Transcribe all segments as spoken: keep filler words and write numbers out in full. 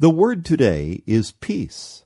The word today is peace.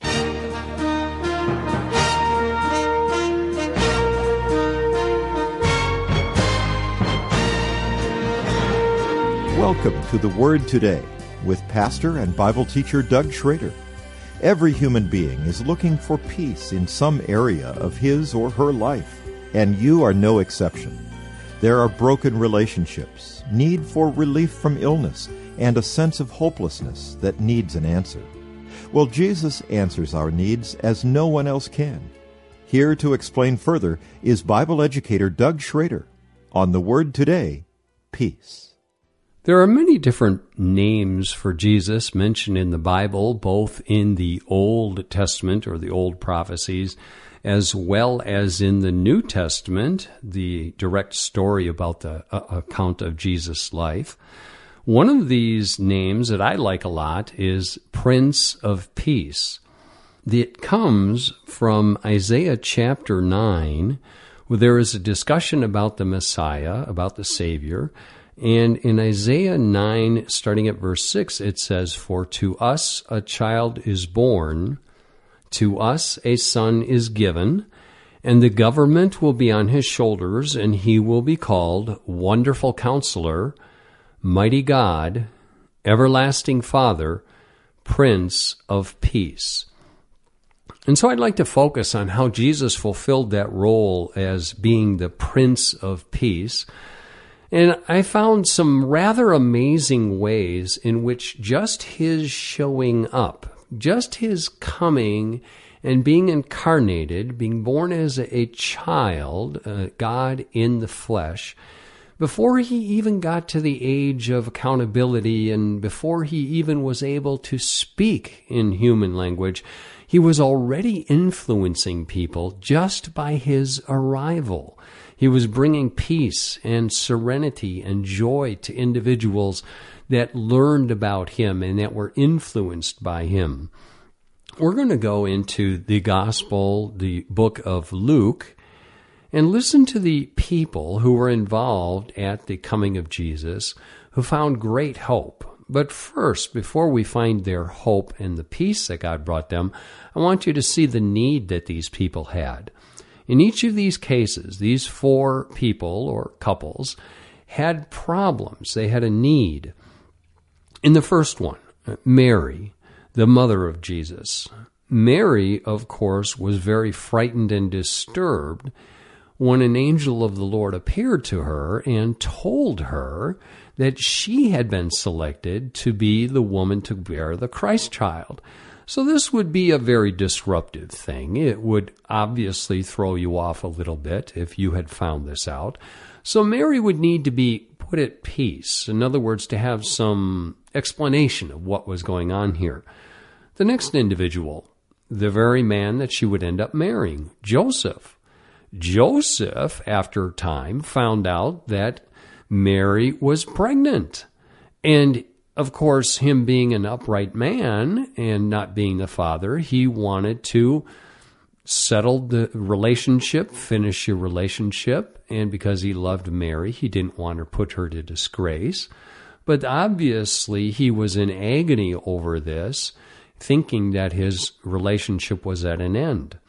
Welcome to The Word Today with pastor and Bible teacher Doug Schrader. Every human being is looking for peace in some area of his or her life, and you are no exception. There are broken relationships, need for relief from illness, and a sense of hopelessness that needs an answer. Well, Jesus answers our needs as no one else can. Here to explain further is Bible educator Doug Schrader on The Word Today, Peace. There are many different names for Jesus mentioned in the Bible, both in the Old Testament or the Old prophecies, as well as in the New Testament, the direct story about the uh, account of Jesus' life. One of these names that I like a lot is Prince of Peace. It comes from Isaiah chapter nine, where there is a discussion about the Messiah, about the Savior. And in Isaiah nine, starting at verse six, it says, "For to us a child is born, to us a son is given, and the government will be on his shoulders, and he will be called Wonderful Counselor, Mighty God, Everlasting Father, Prince of Peace." And so I'd like to focus on how Jesus fulfilled that role as being the Prince of Peace. And I found some rather amazing ways in which just his showing up, just his coming and being incarnated, being born as a child, uh, God in the flesh, before he even got to the age of accountability and before he even was able to speak in human language, he was already influencing people just by his arrival. He was bringing peace and serenity and joy to individuals that learned about him and that were influenced by him. We're going to go into the gospel, the book of Luke, and listen to the people who were involved at the coming of Jesus, who found great hope. But first, before we find their hope and the peace that God brought them, I want you to see the need that these people had. In each of these cases, these four people or couples had problems. They had a need. In the first one, Mary, the mother of Jesus. Mary, of course, was very frightened and disturbed when an angel of the Lord appeared to her and told her that she had been selected to be the woman to bear the Christ child. So this would be a very disruptive thing. It would obviously throw you off a little bit if you had found this out. So Mary would need to be put at peace. In other words, to have some explanation of what was going on here. The next individual, the very man that she would end up marrying, Joseph. Joseph, after time, found out that Mary was pregnant. And of course, him being an upright man and not being the father, he wanted to settle the relationship, finish your relationship. And because he loved Mary, he didn't want to put her to disgrace. But obviously, he was in agony over this, thinking that his relationship was at an end.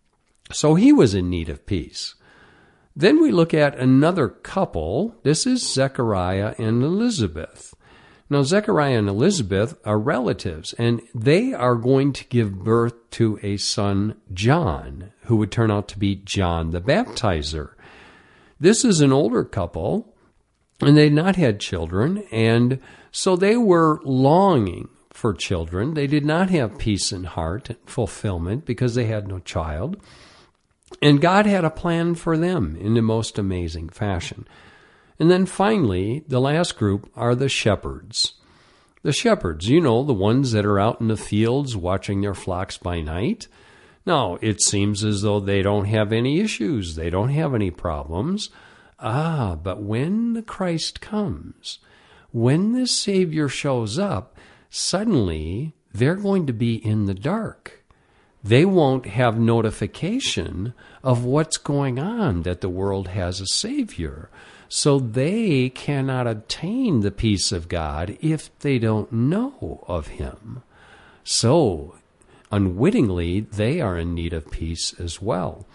So he was in need of peace. Then we look at another couple. This is Zechariah and Elizabeth. Now, Zechariah and Elizabeth are relatives, and they are going to give birth to a son, John, who would turn out to be John the Baptizer. This is an older couple, and they had not had children, and so they were longing for children. They did not have peace in heart and fulfillment because they had no child. And God had a plan for them in the most amazing fashion. And then finally, the last group are the shepherds. The shepherds, you know, the ones that are out in the fields watching their flocks by night. Now, it seems as though they don't have any issues. They don't have any problems. Ah, but when the Christ comes, when the Savior shows up, suddenly they're going to be in the dark. They won't have notification of what's going on, that the world has a Savior. So they cannot obtain the peace of God if they don't know of Him. So, unwittingly, they are in need of peace as well.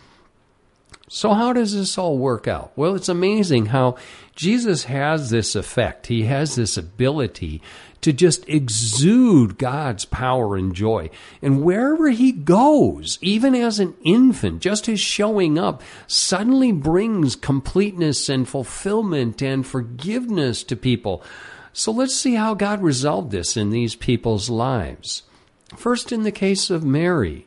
So how does this all work out? Well, it's amazing how Jesus has this effect. He has this ability to just exude God's power and joy. And wherever he goes, even as an infant, just his showing up suddenly brings completeness and fulfillment and forgiveness to people. So let's see how God resolved this in these people's lives. First, in the case of Mary,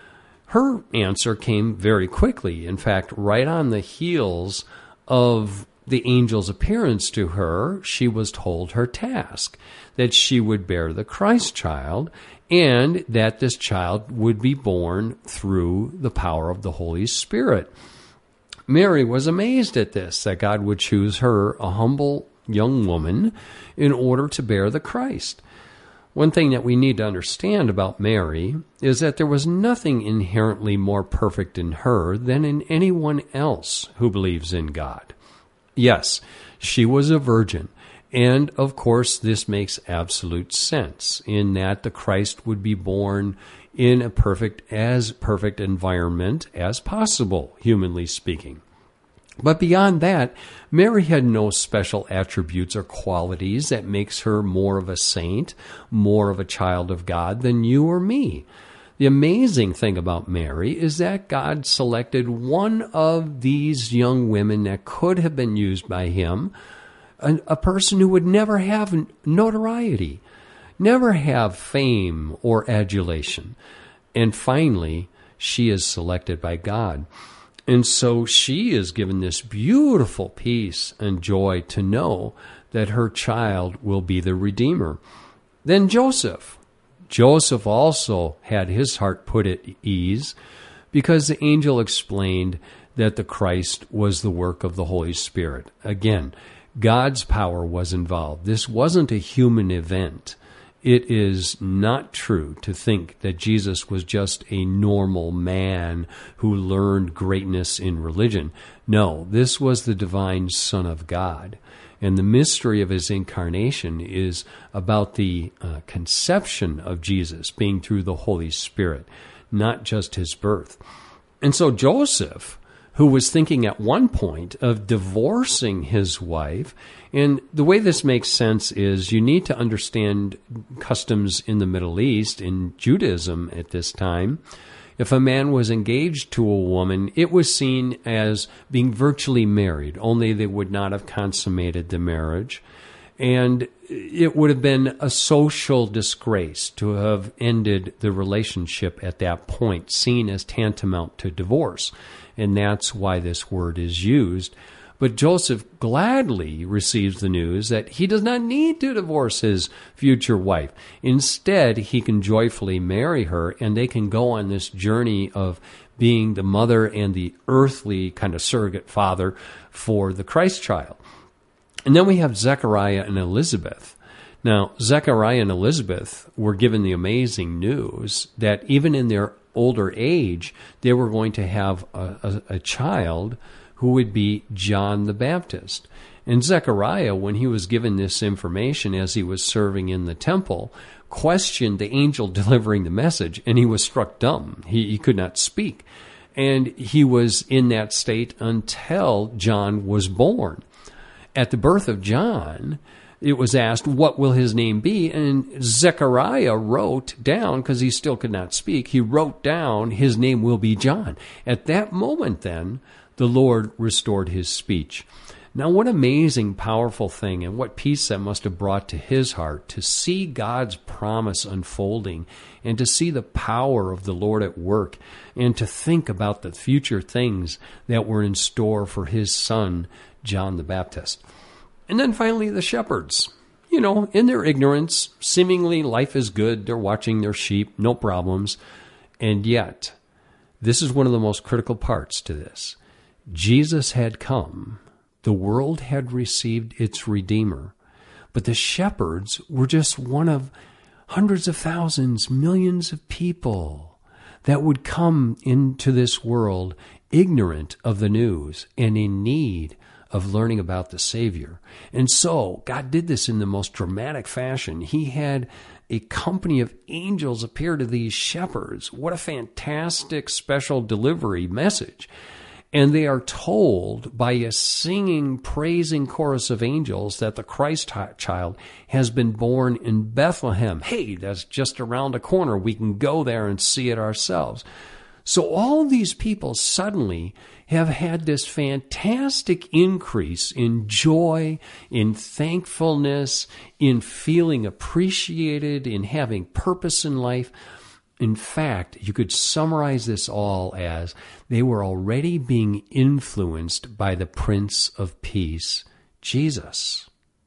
her answer came very quickly. In fact, right on the heels of the angel's appearance to her, she was told her task, that she would bear the Christ child, and that this child would be born through the power of the Holy Spirit. Mary was amazed at this, that God would choose her, a humble young woman, in order to bear the Christ. One thing that we need to understand about Mary is that there was nothing inherently more perfect in her than in anyone else who believes in God. Yes, she was a virgin, and of course this makes absolute sense in that the Christ would be born in a perfect, as perfect environment as possible, humanly speaking. But beyond that, Mary had no special attributes or qualities that makes her more of a saint, more of a child of God than you or me. The amazing thing about Mary is that God selected one of these young women that could have been used by him, a, a person who would never have notoriety, never have fame or adulation. And finally, she is selected by God. And so she is given this beautiful peace and joy to know that her child will be the Redeemer. Then Joseph. Joseph also had his heart put at ease because the angel explained that the Christ was the work of the Holy Spirit. Again, God's power was involved. This wasn't a human event. It is not true to think that Jesus was just a normal man who learned greatness in religion. No, this was the divine Son of God. And the mystery of his incarnation is about the uh, conception of Jesus being through the Holy Spirit, not just his birth. And so Joseph, who was thinking at one point of divorcing his wife, and the way this makes sense is you need to understand customs in the Middle East, in Judaism at this time. If a man was engaged to a woman, it was seen as being virtually married, only they would not have consummated the marriage. And it would have been a social disgrace to have ended the relationship at that point, seen as tantamount to divorce. And that's why this word is used. But Joseph gladly receives the news that he does not need to divorce his future wife. Instead, he can joyfully marry her, and they can go on this journey of being the mother and the earthly kind of surrogate father for the Christ child. And then we have Zechariah and Elizabeth. Now, Zechariah and Elizabeth were given the amazing news that even in their older age, they were going to have a, a, a child who would be John the Baptist. And Zechariah, when he was given this information as he was serving in the temple, questioned the angel delivering the message, and he was struck dumb. He, he could not speak. And he was in that state until John was born. At the birth of John, it was asked, what will his name be? And Zechariah wrote down, because he still could not speak, he wrote down, his name will be John. At that moment then, the Lord restored his speech. Now, what amazing, powerful thing, and what peace that must have brought to his heart to see God's promise unfolding and to see the power of the Lord at work and to think about the future things that were in store for his son, John the Baptist. And then finally, the shepherds. You know, in their ignorance, seemingly life is good. They're watching their sheep, no problems. And yet, this is one of the most critical parts to this. Jesus had come. The world had received its Redeemer. But the shepherds were just one of hundreds of thousands, millions of people that would come into this world ignorant of the news and in need of learning about the Savior. And so God did this in the most dramatic fashion. He had a company of angels appear to these shepherds. What a fantastic special delivery message. And they are told by a singing, praising chorus of angels that the Christ child has been born in Bethlehem. Hey, that's just around the corner. We can go there and see it ourselves. So all these people suddenly have had this fantastic increase in joy, in thankfulness, in feeling appreciated, in having purpose in life. In fact, you could summarize this all as they were already being influenced by the Prince of Peace, Jesus.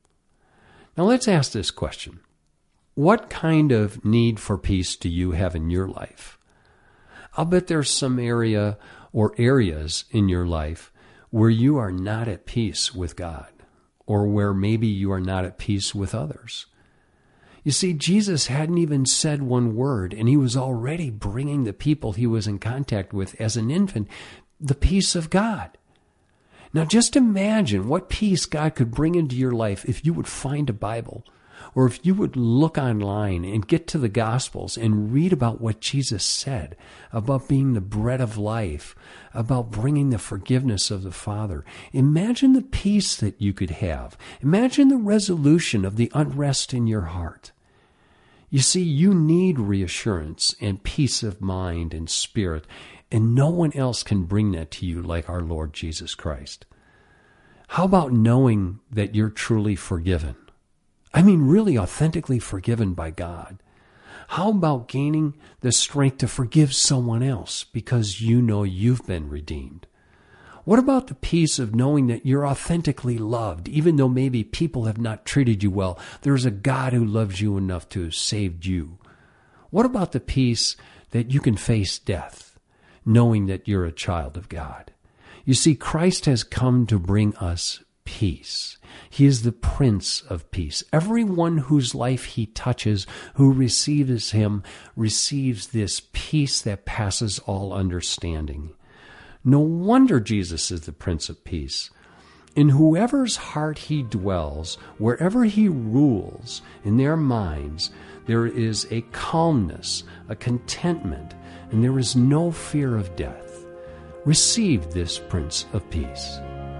Now let's ask this question. What kind of need for peace do you have in your life? I'll bet there's some area or areas in your life where you are not at peace with God, or where maybe you are not at peace with others. You see, Jesus hadn't even said one word, and he was already bringing the people he was in contact with as an infant the peace of God. Now just imagine what peace God could bring into your life if you would find a Bible, or if you would look online and get to the Gospels and read about what Jesus said about being the bread of life, about bringing the forgiveness of the Father. Imagine the peace that you could have. Imagine the resolution of the unrest in your heart. You see, you need reassurance and peace of mind and spirit, and no one else can bring that to you like our Lord Jesus Christ. How about knowing that you're truly forgiven? I mean, really authentically forgiven by God. How about gaining the strength to forgive someone else because you know you've been redeemed? What about the peace of knowing that you're authentically loved, even though maybe people have not treated you well? There's a God who loves you enough to have saved you. What about the peace that you can face death, knowing that you're a child of God? You see, Christ has come to bring us peace. He is the Prince of Peace. Everyone whose life he touches, who receives him, receives this peace that passes all understanding. No wonder Jesus is the Prince of Peace. In whoever's heart he dwells, wherever he rules, in their minds, there is a calmness, a contentment, and there is no fear of death. Receive this Prince of Peace.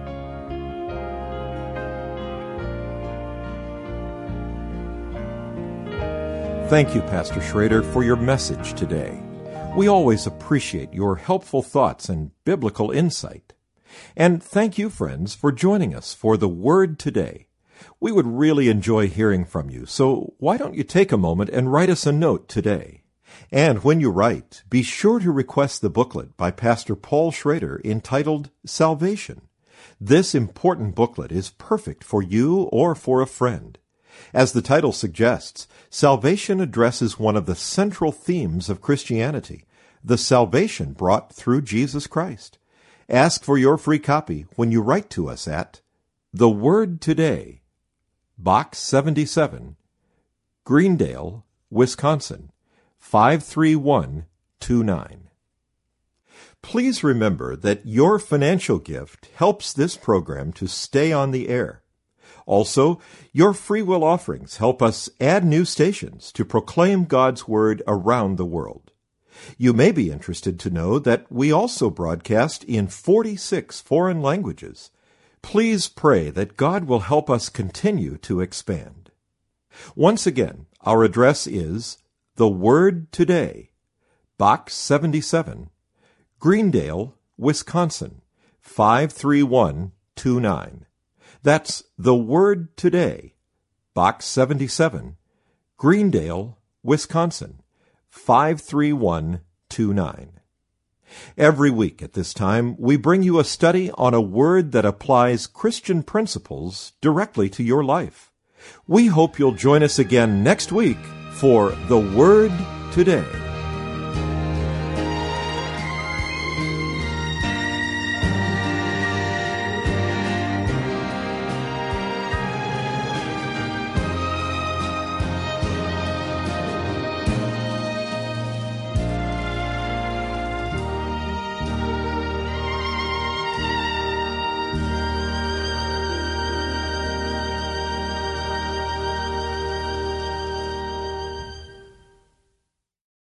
Thank you, Pastor Schrader, for your message today. We always appreciate your helpful thoughts and biblical insight. And thank you, friends, for joining us for the Word Today. We would really enjoy hearing from you, so why don't you take a moment and write us a note today? And when you write, be sure to request the booklet by Pastor Paul Schrader entitled Salvation. This important booklet is perfect for you or for a friend. As the title suggests, salvation addresses one of the central themes of Christianity, the salvation brought through Jesus Christ. Ask for your free copy when you write to us at The Word Today, Box seventy-seven, Greendale, Wisconsin, five three one two nine. Please remember that your financial gift helps this program to stay on the air. Also, your free will offerings help us add new stations to proclaim God's Word around the world. You may be interested to know that we also broadcast in forty-six foreign languages. Please pray that God will help us continue to expand. Once again, our address is The Word Today, Box seventy-seven, Greendale, Wisconsin, five three one two nine. That's The Word Today, Box seventy-seven, Greendale, Wisconsin, five three one two nine. Every week at this time, we bring you a study on a word that applies Christian principles directly to your life. We hope you'll join us again next week for The Word Today.